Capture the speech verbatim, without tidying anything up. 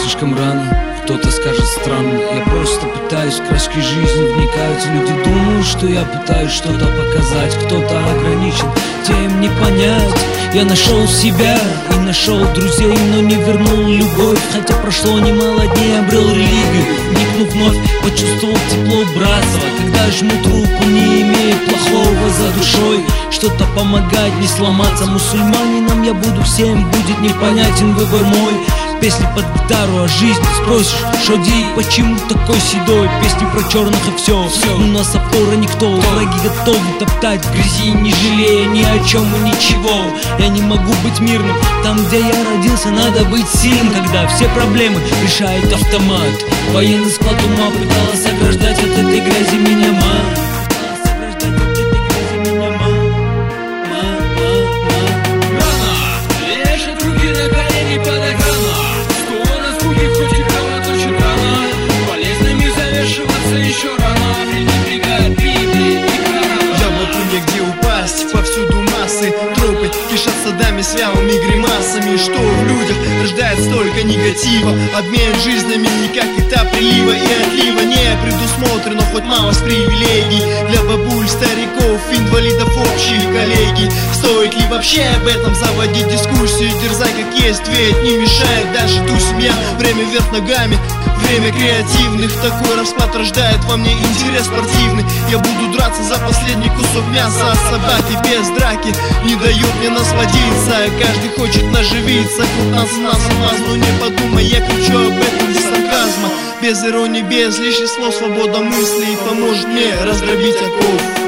слишком рано. Кто-то скажет странно, я просто пытаюсь в краски жизни вникать. Люди думают, что я пытаюсь что-то показать. Кто-то ограничен, тем не понять. Я нашел себя и нашел друзей, но не вернул любовь. Хотя прошло немало дней, обрел религию. Вникнув вновь, почувствовал тепло братства. Когда жмут руку, не имея плохого за душой, что-то помогать, не сломаться. Мусульманином я буду, всем будет непонятен выбор мой. Песни под гитару о жизни спросишь, Шоди, почему такой седой? Песни про черных и все, все. У нас опора никто, враги готовы топтать в грязи, не жалея ни о чем и ничего. Я не могу быть мирным, там где я родился, надо быть сильным. Когда все проблемы решает автомат, военный склад ума пыталась ограждать от этой грязи меня мать. Еще рано, пренебрегает Библией и Кораном. Я могу негде упасть, повсюду массы. Тропы кишат садами с вялыми гримасами. Что в людях рождает столько негатива? Обмен жизнями никак этап прилива и отлива не предусмотрено, хоть мало с привилегий. Для бабуль, стариков, инвалидов, общие коллеги. Стоит ли вообще об этом заводить дискуссию? Дерзай как есть, ведь не мешает даже ту семья. Время вверх ногами, время креативных. Такой расклад рождает во мне интерес спортивный. Я буду драться за последний кусок мяса, а собаки без драки не дают мне насладиться. Каждый хочет наживиться, крутаться на соблазн. Но не подумай, я кричу об этом без сарказма, без иронии, без лишних слов. Свобода мыслей поможет мне раздробить оков.